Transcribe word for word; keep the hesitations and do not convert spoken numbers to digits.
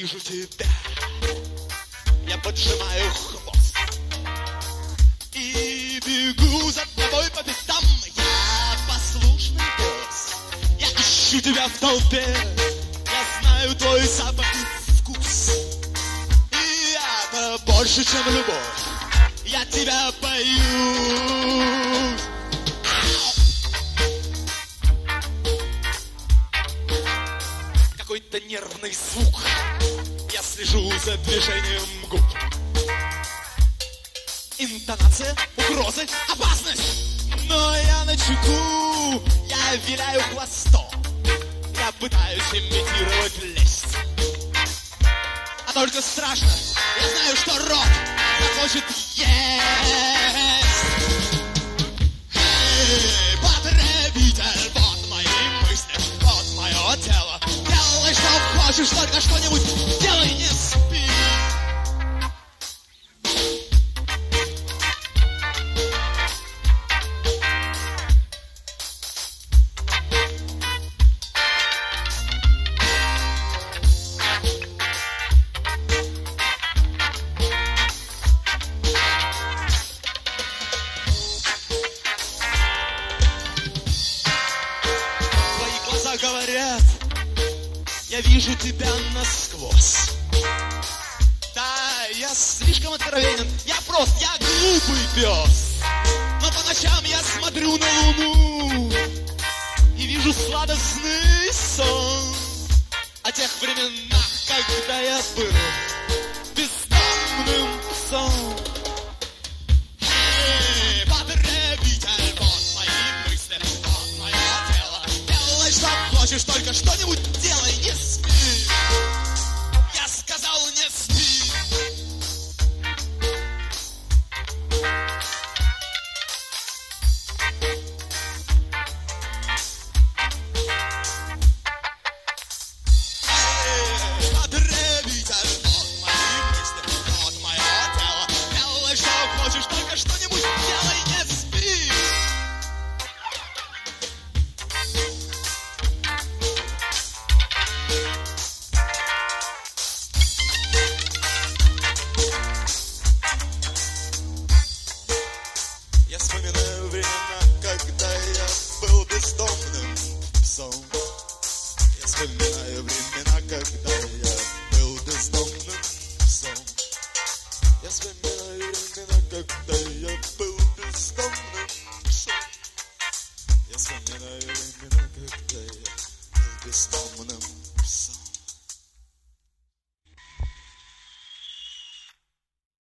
вижу тебя, я поджимаю хвост и бегу за тобой по пятам. Я послушный пес, я ищу тебя в толпе, я знаю твой запах и вкус. И это больше, чем любовь, я тебя боюсь. Какой-то нервный звук, я слежу за движением губ. Интонация, угрозы, опасность. Но я начеку, я виляю хвостом, я пытаюсь имитировать лесть. А только страшно, я знаю, что рот захочет есть. Эй, потребитель, вот мои мысли, вот мое тело. Делай, что хочешь, только что-нибудь делай, не спи. Говорят, я вижу тебя насквозь. Да, я слишком откровенен, я прост, я глупый пес. Но по ночам я смотрю на луну и вижу сладостный сон о тех временах, когда я был бездомным псом. Эй, потребитель, вот мои мысли, вот мое тело. Делай, что хочешь, только что-нибудь делай, не спи. Я сказал, не спи. Эй, потребитель, вот мои мысли, вот мое тело. Делай, что хочешь, только что-нибудь делай, не спи. Я вспоминаю времена, когда я был бездомным псом. Я вспоминаю времена, когда я был бездомным псом. Я вспоминаю времена, когда я был бездомным псом. Я вспоминаю времена, когда я был бездомным псом.